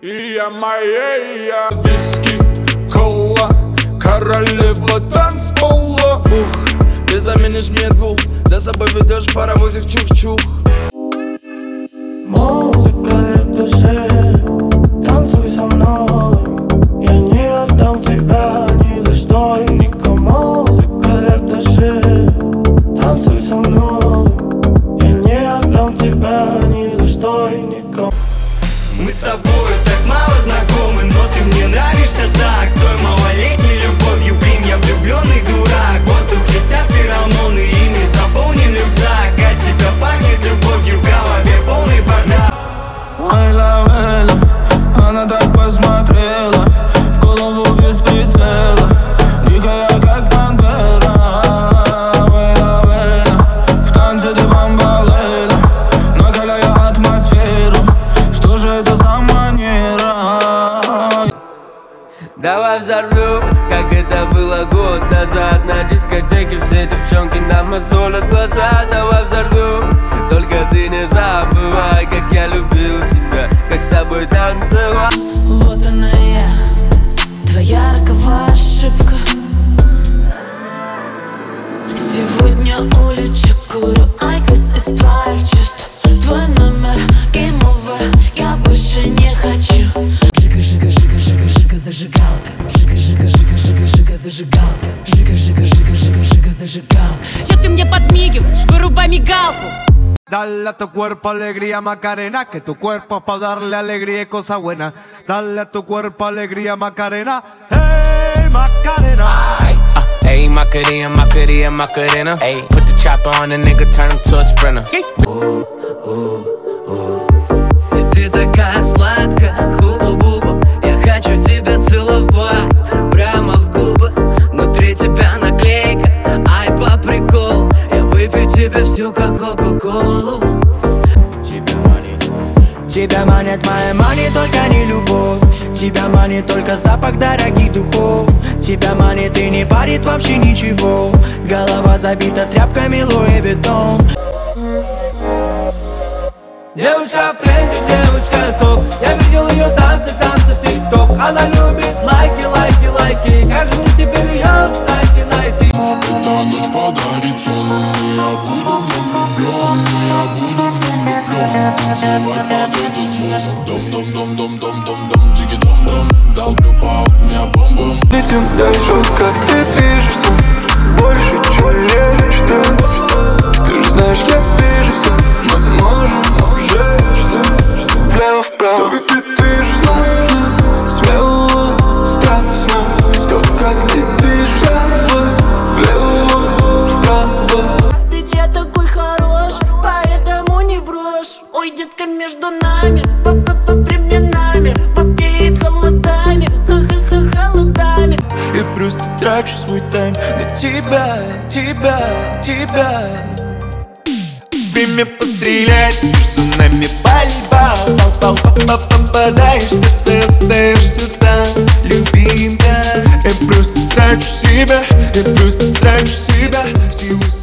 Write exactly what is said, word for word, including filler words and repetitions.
и я моя. Виски, кола, королева танцпола. Ух, ты заменишь мне двух, за собой ведешь паровозик чух-чух. Музыка лет души, танцуй со мной. Я не отдам тебя ни за что и никому. Музыка лет души, танцуй со мной. Я не отдам тебя ни за что и никому. Мы с тобой так мало знакомы, но ты мне нравишься так. Той малолетней любовью, блин, я влюбленный дурак. Воздух летят феромоны, ими заполнен рюкзак. От тебя пахнет любовью, в голове полный бардак. Вейла, Вейла, она так посмотрела, в голову без прицела, дикая как пантера. Вейла, Вейла, в танце ты бомбалейла, накаляя атмосферу. Что же это за манера? Давай взорвем, как это было год назад. На дискотеке все девчонки нам мозолят глаза. Давай взорвем, только ты не забывай, как я любил тебя, как с тобой танцевал. Вот она я, твоя роковая ошибка. Сегодня улечу, курю айкос из твоих чувств. Твой номер, game over, я больше не хочу. Жига, жига, жига, жига, жига, зажигалка. Жига, жига, жига, жига, жига, зажигалка. Жига, жига, жига, жига, жига, зажигалка. Чё ты мне подмигиваешь? Вырубай мигалку. Dale a tu cuerpo alegría Macarena, que tu cuerpo es para darle alegría y cosas buenas. Dale a tu cuerpo alegría Macarena, hey Macarena. uh, Hey Macarena, Macarena, Macarena. Hey, put the chopper on the nigga, turn him to a sprinter. О, о, о. И ты такая сладкая, хуба-буба. Я хочу тебя целовать прямо в губы. Внутри тебя наклейка, ай по приколу. Я выпью тебе всю как кока-колу. Тебя манит, тебя манит моя мани, только не любовь. Тебя манит только запах дорогих духов. Тебя манит и не парит вообще ничего. Голова забита тряпками Луи Виттон. Девушка в тренде, девушка топ. Я видел ее танцы, танцы в тик-ток. Она любит лайки, лайки, лайки. Как же мне теперь ее найти, найти? Эта ночь подарит сон, я буду в нем влюблен, я буду в нем влюблен. Танцевать под этот звон, дом-дом-дом-дом-дом-дом-дом, джиги-дом-дом. Долблю по окне бомбом. Летим дальше, как ты движешься, больше, чем мечта. Ты же знаешь, я вижу все, мы можем обжечься. Влево-вправо, то, как ты движешься, смело, страстно. То, как ты движешься, влево-вправо. Ведь я такой хорош, поэтому не брошь. Ой, детка, между нами, по-по-по временами попеет холодами, ха-ха-ха холодами. Я просто трачу свой тайм на тебя, тебя, тебя. Время пострелять, между нами пальба. Попадаешь в сердце, остаешься там, любимая. Я просто трачу себя, я просто трачу себя, силу.